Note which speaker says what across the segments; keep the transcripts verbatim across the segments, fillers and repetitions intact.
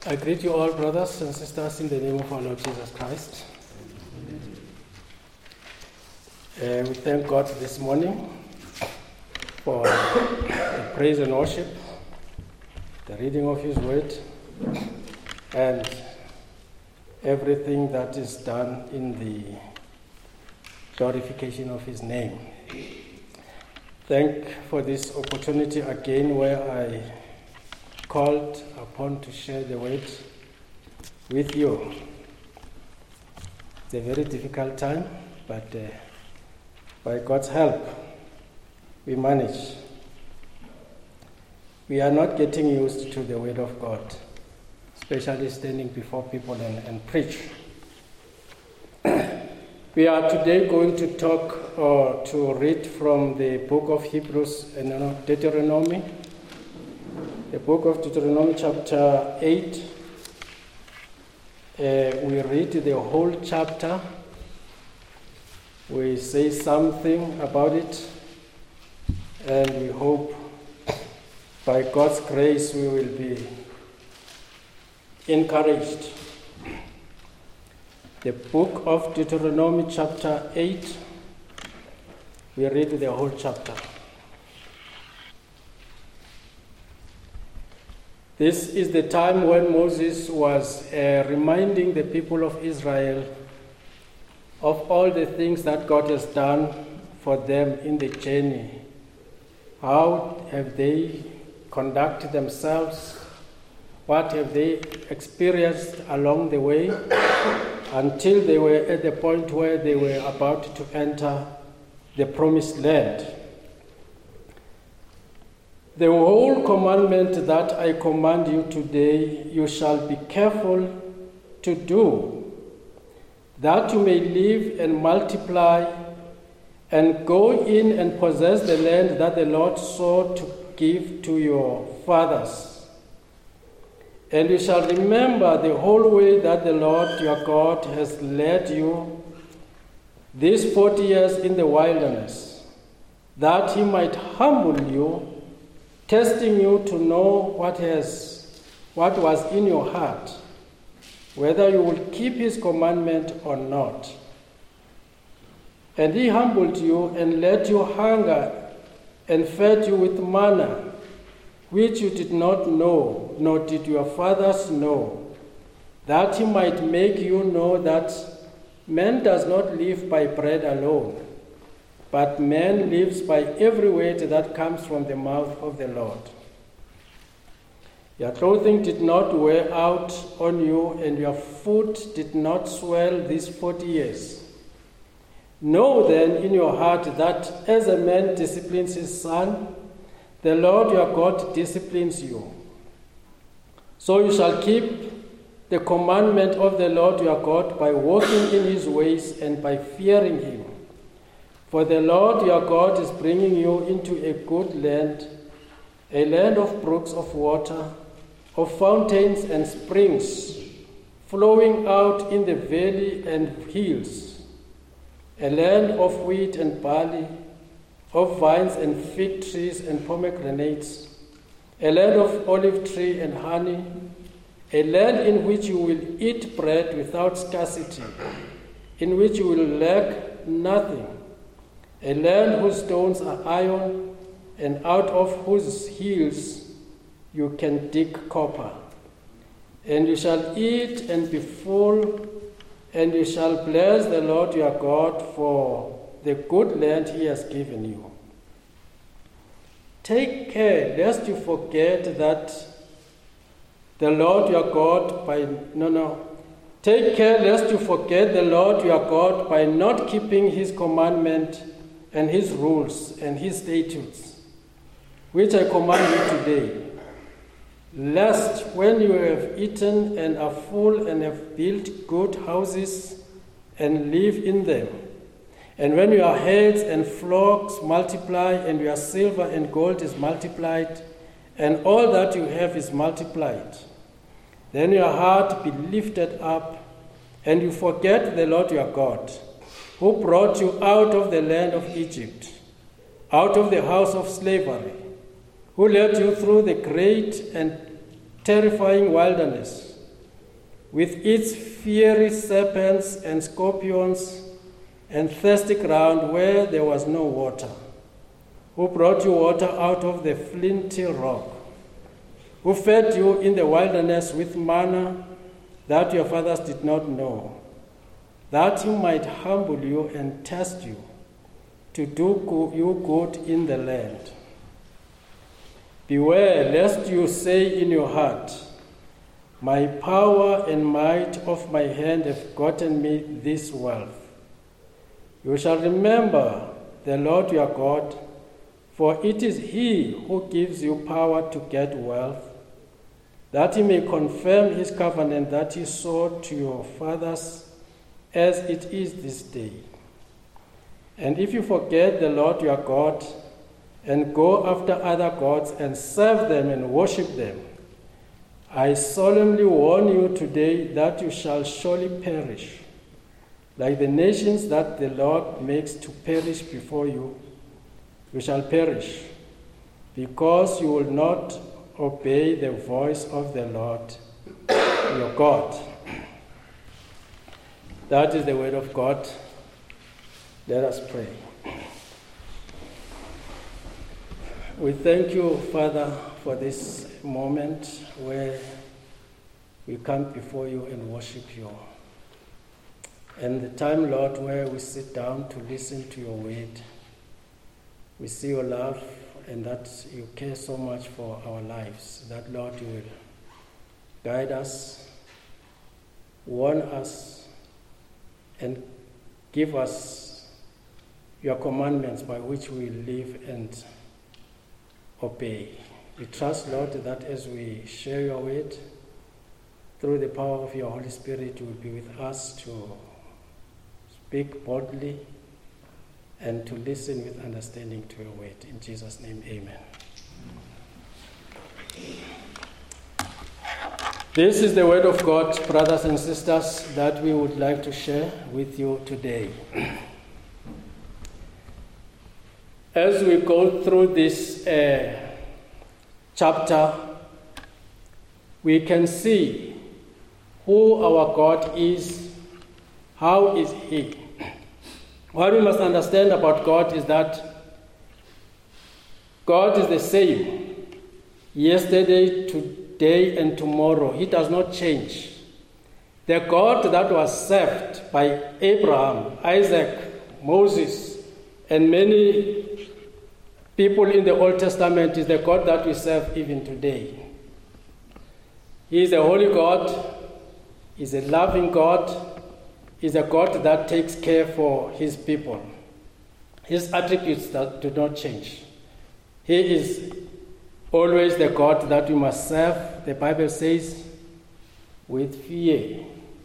Speaker 1: I greet you all, brothers and sisters, in the name of our Lord Jesus Christ. Uh, we thank God this morning for the praise and worship, the reading of His Word, and everything that is done in the glorification of His name. Thank for this opportunity again where I called upon to share the word with you. It's a very difficult time, but uh, by God's help, we manage. We are not getting used to the word of God, especially standing before people and, and preach. We are today going to talk or to read from the book of Hebrews and uh, Deuteronomy. The book of Deuteronomy chapter eight, uh, we read the whole chapter. We say something about it, and we hope by God's grace we will be encouraged. The book of Deuteronomy chapter eight, we read the whole chapter. This is the time when Moses was uh, reminding the people of Israel of all the things that God has done for them in the journey. How have they conducted themselves? What have they experienced along the way until they were at the point where they were about to enter the promised land? The whole commandment that I command you today, you shall be careful to do, that you may live and multiply and go in and possess the land that the Lord swore to give to your fathers. And you shall remember the whole way that the Lord your God has led you these forty years in the wilderness, that He might humble you, testing you to know what has, what was in your heart, whether you will keep His commandment or not. And He humbled you and let you hunger and fed you with manna, which you did not know, nor did your fathers know, that He might make you know that man does not live by bread alone, but man lives by every word that comes from the mouth of the Lord. Your clothing did not wear out on you, and your foot did not swell these forty years. Know then in your heart that as a man disciplines his son, the Lord your God disciplines you. So you shall keep the commandment of the Lord your God by walking in His ways and by fearing Him. For the Lord your God is bringing you into a good land, a land of brooks of water, of fountains and springs, flowing out in the valley and hills, a land of wheat and barley, of vines and fig trees and pomegranates, a land of olive tree and honey, a land in which you will eat bread without scarcity, in which you will lack nothing, a land whose stones are iron, and out of whose hills you can dig copper. And you shall eat and be full, and you shall bless the Lord your God for the good land He has given you. Take care lest you forget that the Lord your God by no no take care lest you forget the Lord your God by not keeping His commandment and His rules and His statutes, which I command you today, lest when you have eaten and are full and have built good houses and live in them, and when your herds and flocks multiply and your silver and gold is multiplied, and all that you have is multiplied, then your heart be lifted up, and you forget the Lord your God, who brought you out of the land of Egypt, out of the house of slavery, who led you through the great and terrifying wilderness, with its fiery serpents and scorpions, and thirsty ground where there was no water, who brought you water out of the flinty rock, who fed you in the wilderness with manna that your fathers did not know, that he might humble you and test you, to do you good in the land. Beware lest you say in your heart, my power and might of my hand have gotten me this wealth. You shall remember the Lord your God, for it is he who gives you power to get wealth, that he may confirm his covenant that he swore to your fathers, as it is this day. And if you forget the Lord your God, and go after other gods and serve them and worship them, I solemnly warn you today that you shall surely perish, like the nations that the Lord makes to perish before you. You shall perish, because you will not obey the voice of the Lord your God. That is the word of God. Let us pray. We thank you, Father, for this moment where we come before you and worship you. And the time, Lord, where we sit down to listen to your word. We see your love and that you care so much for our lives, that, Lord, you will guide us, warn us, and give us your commandments by which we live and obey. We trust, Lord, that as we share your word, through the power of your Holy Spirit, you will be with us to speak boldly and to listen with understanding to your word. In Jesus' name, amen. This is the word of God, brothers and sisters, that we would like to share with you today. As we go through this uh, chapter, we can see who our God is, how is he. What we must understand about God is that God is the same yesterday, today, and tomorrow. He does not change. The God that was served by Abraham, Isaac, Moses, and many people in the Old Testament is the God that we serve even today. He is a holy God. He is a loving God. He is a God that takes care for his people. His attributes that do not change. He is always the God that we must serve, the Bible says, with fear.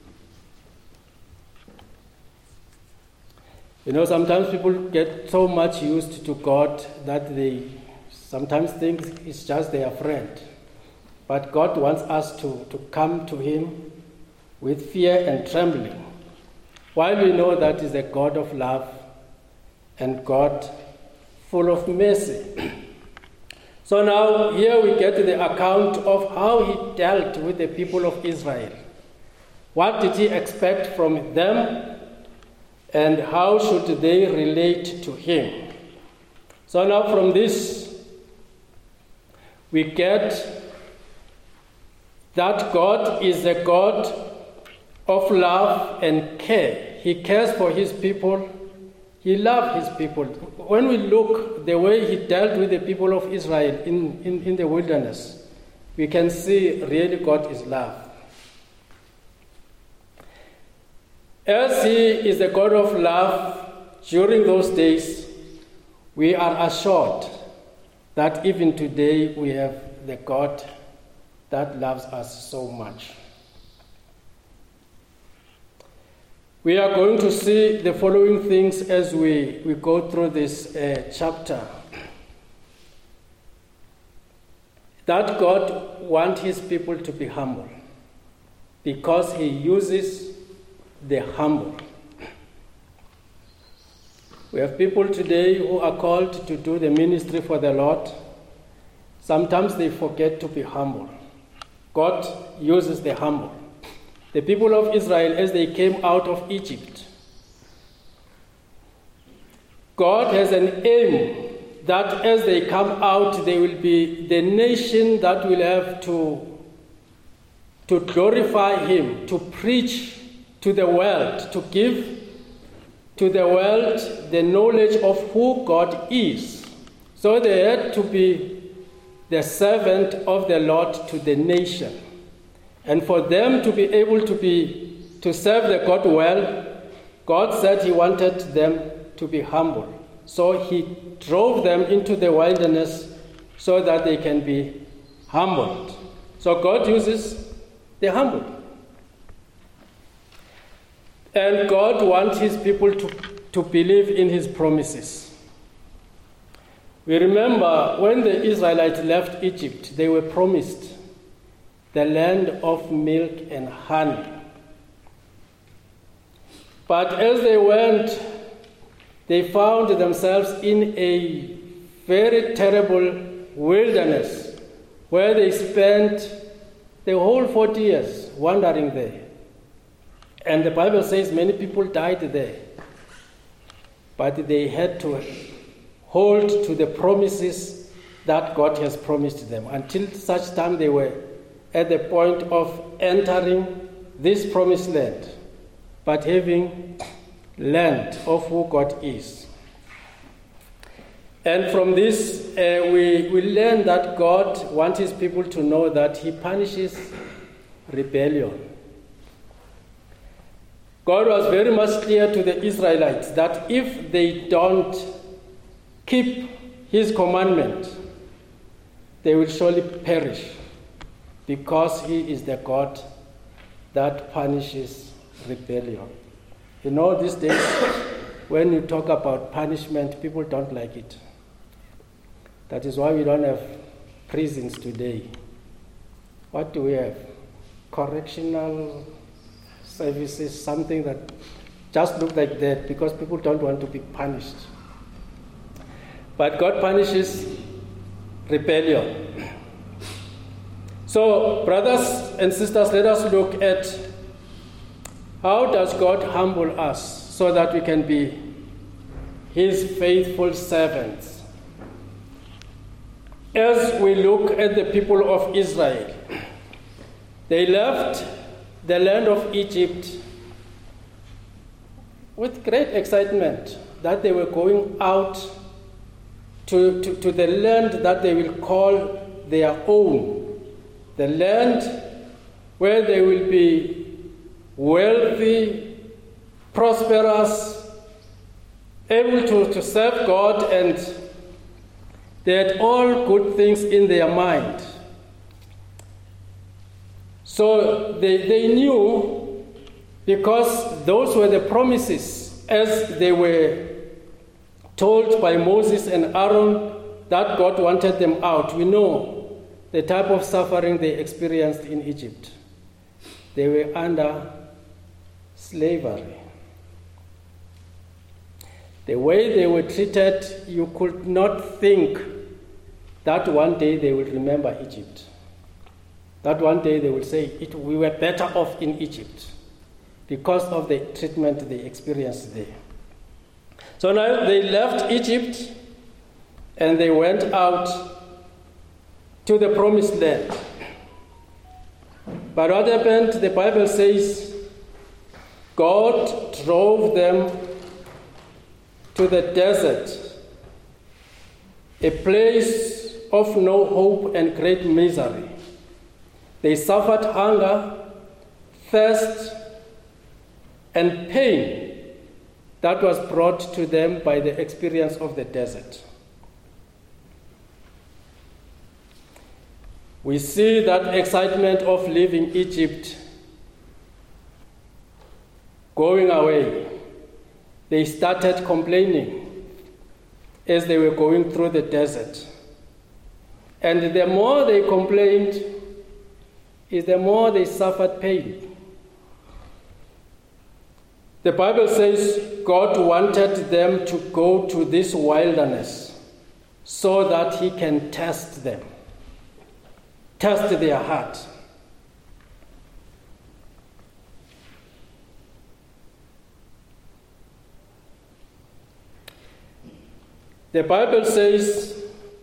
Speaker 1: You know, sometimes people get so much used to God that they sometimes think it's just their friend. But God wants us to, to come to him with fear and trembling, while we know that he's a God of love and God full of mercy. So now here we get the account of how he dealt with the people of Israel. What did he expect from them, and how should they relate to him? So now from this, we get that God is a God of love and care. He cares for his people. He loves his people. When we look the way he dealt with the people of Israel in, in, in the wilderness, we can see really God is love. As he is a God of love, during those days, we are assured that even today we have the God that loves us so much. We are going to see the following things as we, we go through this uh, chapter. That God wants his people to be humble because he uses the humble. We have people today who are called to do the ministry for the Lord. Sometimes they forget to be humble. God uses the humble. the people of Israel as they came out of Egypt. God has an aim that as they come out, they will be the nation that will have to, to glorify Him, to preach to the world, to give to the world the knowledge of who God is. So they had to be the servant of the Lord to the nation. And for them to be able to be to serve the God well, God said He wanted them to be humble. So He drove them into the wilderness so that they can be humbled. So God uses the humble. And God wants His people to, to believe in His promises. We remember when the Israelites left Egypt, they were promised the land of milk and honey. But as they went, they found themselves in a very terrible wilderness where they spent the whole forty years wandering there. And the Bible says many people died there. But they had to hold to the promises that God has promised them until such time they were at the point of entering this promised land, but having learned of who God is. And from this, uh, we, we learn that God wants His people to know that He punishes rebellion. God was very much clear to the Israelites that if they don't keep His commandment, they will surely perish, because He is the God that punishes rebellion. You know, these days, when you talk about punishment, people don't like it. That is why we don't have prisons today. What do we have? Correctional services, something that just looks like that, because people don't want to be punished. But God punishes rebellion. So, brothers and sisters, let us look at how does God humble us so that we can be His faithful servants. As we look at the people of Israel, they left the land of Egypt with great excitement that they were going out to, to, to the land that they will call their own, the land where they will be wealthy, prosperous, able to, to serve God, and they had all good things in their mind. So they, they knew, because those were the promises as they were told by Moses and Aaron that God wanted them out. We know the type of suffering they experienced in Egypt. They were under slavery. The way they were treated, you could not think that one day they will remember Egypt. That one day they will say, it, we were better off in Egypt because of the treatment they experienced there. So now they left Egypt and they went out to the promised land. But what happened? The Bible says God drove them to the desert, a place of no hope and great misery. They suffered hunger, thirst, and pain that was brought to them by the experience of the desert. We see that excitement of leaving Egypt going away. They started complaining as they were going through the desert. And the more they complained, is the more they suffered pain. The Bible says God wanted them to go to this wilderness so that He can test them, test their heart. The Bible says,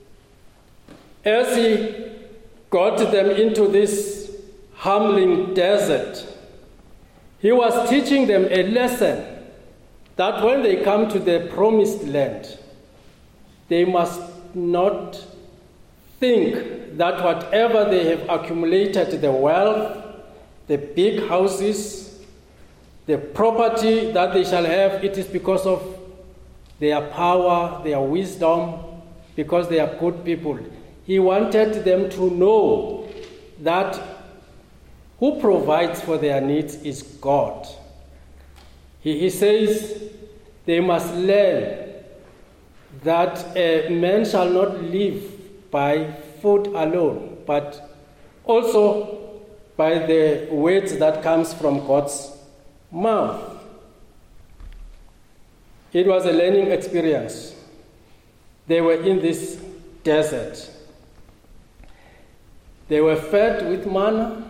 Speaker 1: as he got them into this humbling desert, he was teaching them a lesson that when they come to the promised land, they must not think that whatever they have accumulated, the wealth, the big houses, the property that they shall have, it is because of their power, their wisdom, because they are good people. He wanted them to know that who provides for their needs is God. He, he says they must learn that a man shall not live by food alone, but also by the words that comes from God's mouth. It was a learning experience. They were in this desert. They were fed with manna.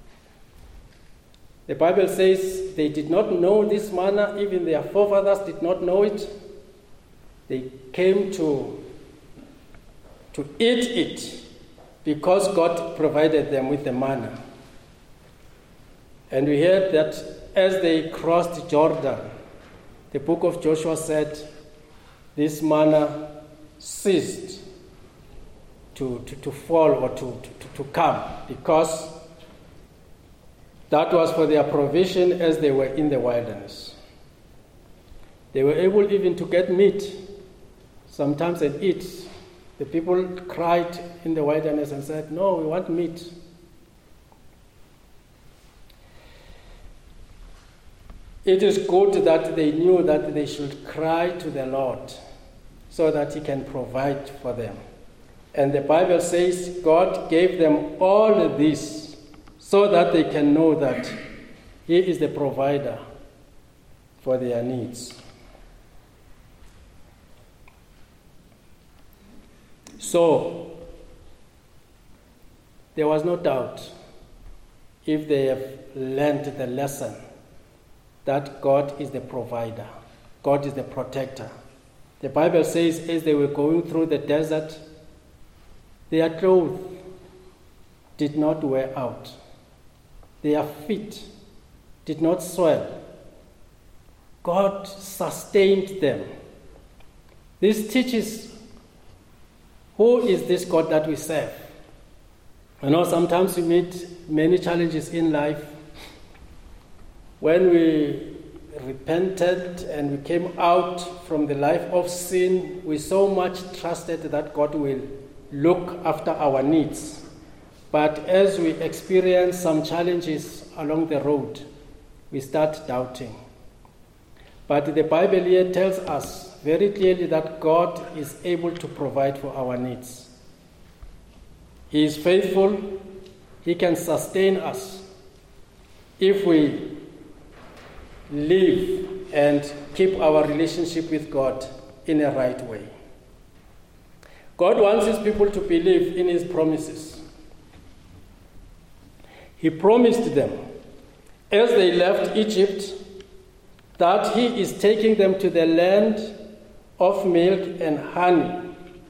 Speaker 1: The Bible says they did not know this manna, even their forefathers did not know it. They came to, to eat it because God provided them with the manna. And we heard that as they crossed Jordan, the book of Joshua said this manna ceased to, to, to fall or to, to, to come, because that was for their provision as they were in the wilderness. They were able even to get meat sometimes and eat. The people cried in the wilderness and said, "No, we want meat." It is good that they knew that they should cry to the Lord so that He can provide for them. And the Bible says God gave them all this so that they can know that He is the provider for their needs. So, there was no doubt, if they have learned the lesson, that God is the provider, God is the protector. The Bible says as they were going through the desert, their clothes did not wear out. Their feet did not swell. God sustained them. This teaches who is this God that we serve. I know sometimes we meet many challenges in life. When we repented and we came out from the life of sin, we so much trusted that God will look after our needs. But as we experience some challenges along the road, we start doubting. But the Bible here tells us very clearly that God is able to provide for our needs. He is faithful. He can sustain us if we live and keep our relationship with God in a right way. God wants His people to believe in His promises. He promised them, as they left Egypt, that He is taking them to the land of milk and honey.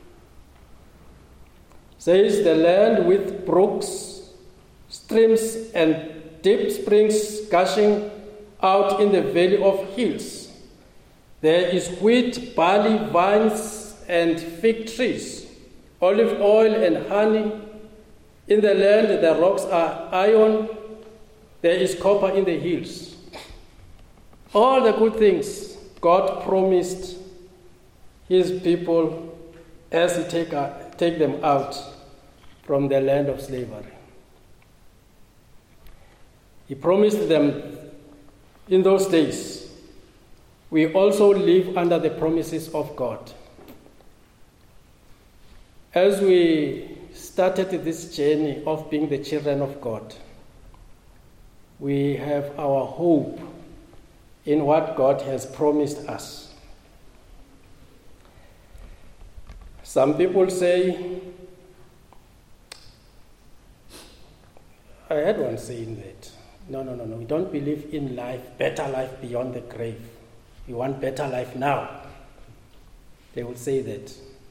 Speaker 1: Says the land with brooks, streams, and deep springs gushing out in the valley of hills. There is wheat, barley, vines, and fig trees, olive oil and honey. In the land the rocks are iron, there is copper in the hills. All the good things God promised His people as He take, uh, take them out from the land of slavery. He promised them in those days. We also live under the promises of God. As we started this journey of being the children of God, we have our hope in what God has promised us. Some people say, I had one saying that, no, no, no, no, we don't believe in life, better life beyond the grave. We want better life now. They will say that.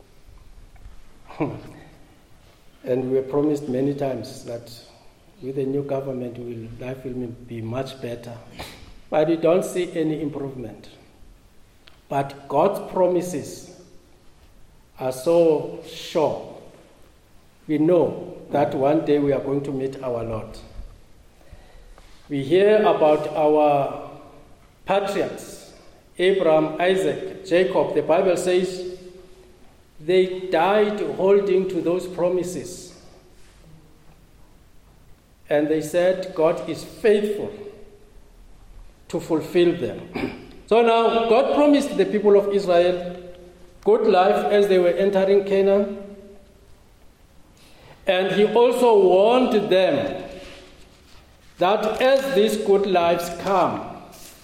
Speaker 1: And we were promised many times that with the new government, will, life will be much better. But we don't see any improvement. But God's promises are so sure. We know that one day we are going to meet our Lord. We hear about our patriarchs, Abraham, Isaac, Jacob. The Bible says they died holding to those promises. And they said God is faithful to fulfill them. So now God promised the people of Israel good life as they were entering Canaan. And he also warned them that as these good lives come,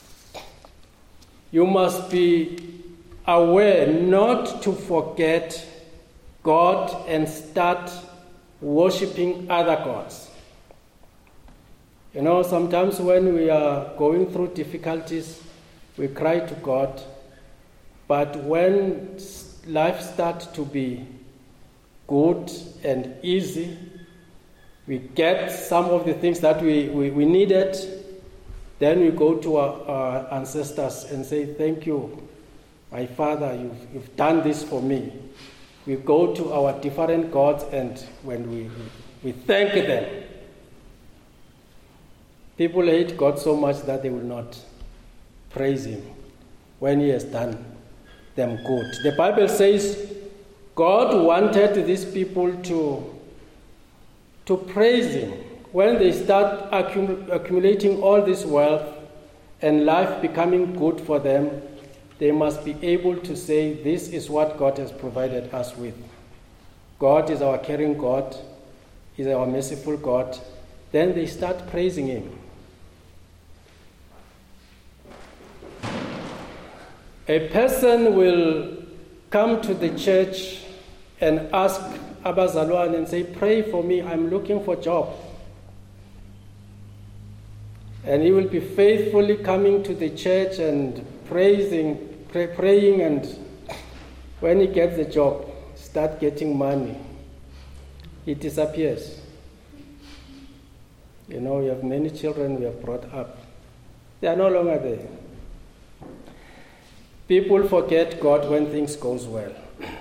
Speaker 1: you must be aware not to forget God and start worshiping other gods. You know, sometimes when we are going through difficulties, we cry to God. But when life starts to be good and easy, we get some of the things that we, we, we needed, then we go to our, our ancestors and say, thank you, my father, you've, you've done this for me. We go to our different gods, and when we, we thank them, people hate God so much that they will not praise him when he has done them good. The Bible says God wanted these people to, to praise him. When they start accum- accumulating all this wealth and life becoming good for them, they must be able to say, this is what God has provided us with. God is our caring God, He is our merciful God. Then they start praising him. A person will come to the church and ask Abazalwan and say, pray for me, I'm looking for a job. And he will be faithfully coming to the church and praising, pray, praying, and when he gets the job, start getting money, he disappears. You know, we have many children we have brought up. They are no longer there. People forget God when things goes well.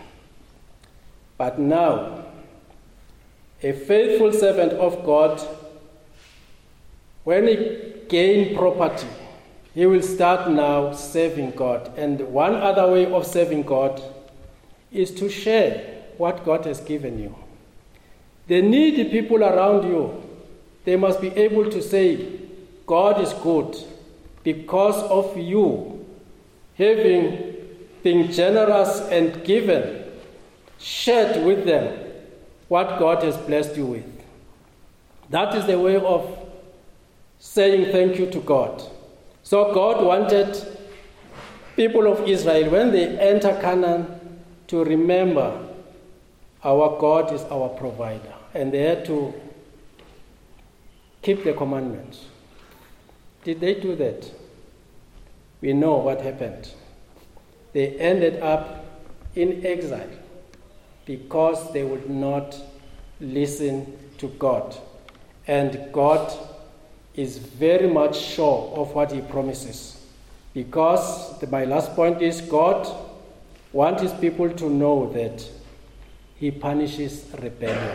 Speaker 1: But now, a faithful servant of God, when he gains property, he will start now serving God. And one other way of serving God is to share what God has given you. The needy people around you, they must be able to say, God is good because of you having been generous and given, shared with them what God has blessed you with. That is the way of saying thank you to God. So God wanted people of Israel, when they enter Canaan, to remember our God is our provider. And they had to keep the commandments. Did they do that? We know what happened. They ended up in exile because they would not listen to God. And God is very much sure of what he promises. Because the, my last point is, God wants his people to know that he punishes rebellion.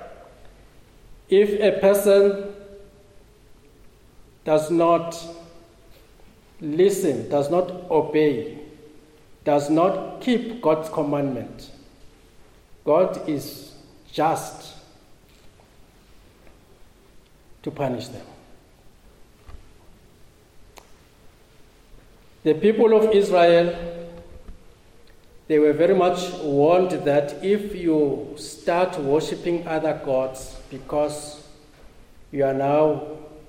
Speaker 1: If a person does not listen, does not obey, does not keep God's commandment, God is just to punish them. The people of Israel, they were very much warned that if you start worshipping other gods because you are now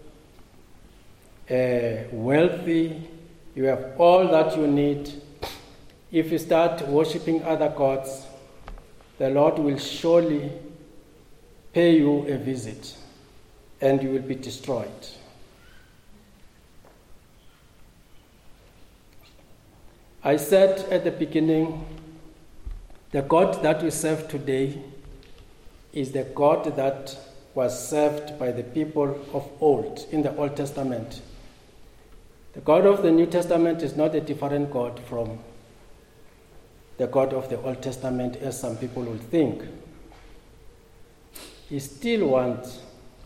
Speaker 1: uh, wealthy, you have all that you need, if you start worshipping other gods, the Lord will surely pay you a visit and you will be destroyed. I said at the beginning The God that we serve today is the God that was served by the people of old in the Old Testament. The God of the New Testament is not a different God from the God of the Old Testament, as some people will think. He still wants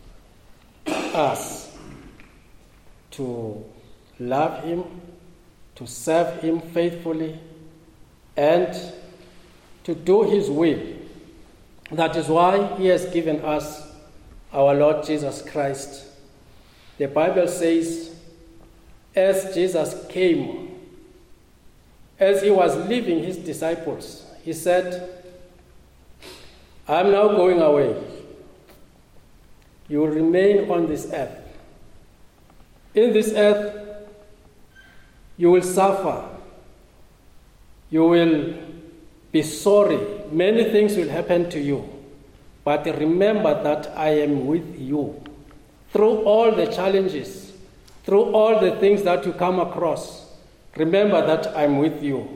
Speaker 1: us to love him, to serve him faithfully, and to do his will. That is why he has given us our Lord Jesus Christ. The Bible says, as Jesus came, as he was leaving his disciples, he said, I'm now going away. You will remain on this earth. In this earth, you will suffer. You will be sorry. Many things will happen to you. But remember that I am with you. Through all the challenges, through all the things that you come across, remember that I'm with you.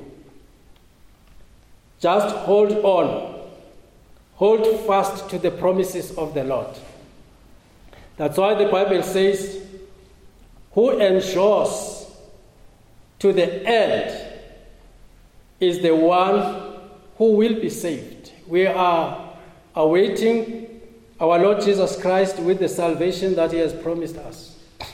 Speaker 1: Just hold on. Hold fast to the promises of the Lord. That's why the Bible says, who endures to the end is the one who will be saved. We are awaiting our Lord Jesus Christ with the salvation that he has promised us.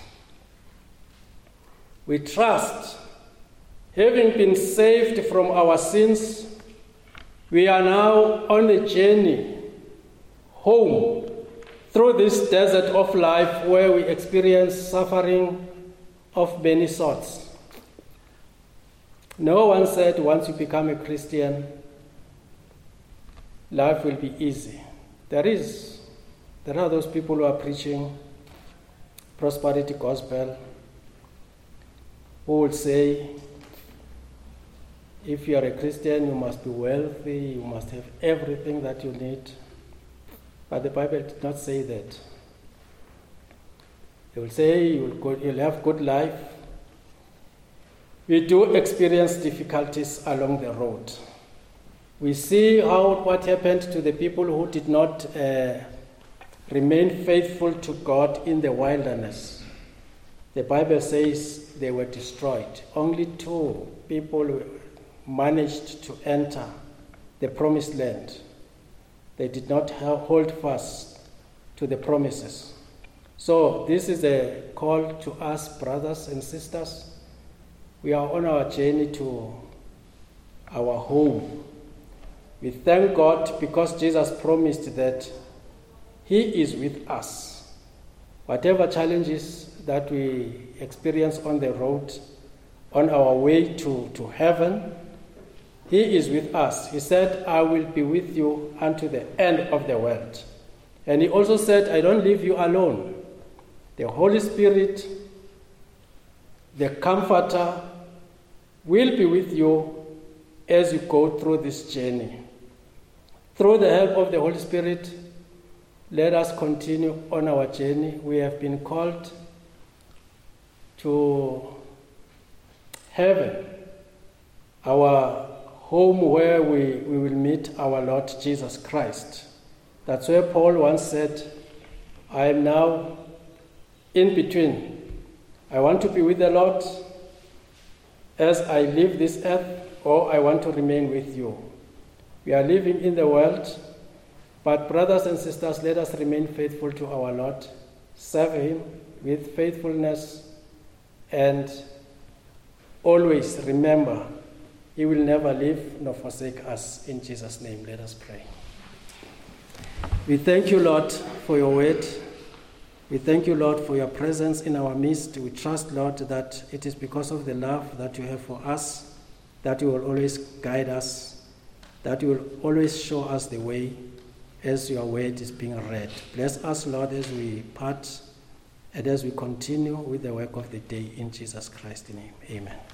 Speaker 1: We trust, having been saved from our sins, we are now on a journey home through this desert of life where we experience suffering of many sorts. No one said once you become a Christian, life will be easy. There is, there are those people who are preaching prosperity gospel, who will say, if you are a Christian, you must be wealthy, you must have everything that you need. But the Bible did not say that. They will say you will go, you'll have good life. We do experience difficulties along the road. We see how what happened to the people who did not uh, remain faithful to God in the wilderness. The Bible says they were destroyed. Only two people managed to enter the promised land. They did not hold fast to the promises. So this is a call to us, brothers and sisters. We are on our journey to our home. We thank God because Jesus promised that he is with us. Whatever challenges that we experience on the road, on our way to, to heaven, he is with us. He said, I will be with you unto the end of the world. And he also said, I don't leave you alone. The Holy Spirit, the Comforter, will be with you as you go through this journey. Through the help of the Holy Spirit, let us continue on our journey. We have been called to heaven, our home where we, we will meet our Lord Jesus Christ. That's where Paul once said, I am now in between. I want to be with the Lord as I leave this earth, or I want to remain with you. We are living in the world, but brothers and sisters, let us remain faithful to our Lord, serve him with faithfulness, and always remember, he will never leave nor forsake us. In Jesus' name, let us pray. We thank you, Lord, for your word. We thank you, Lord, for your presence in our midst. We trust, Lord, that it is because of the love that you have for us that you will always guide us, that you will always show us the way as your word is being read. Bless us, Lord, as we part and as we continue with the work of the day. In Jesus Christ's name, amen.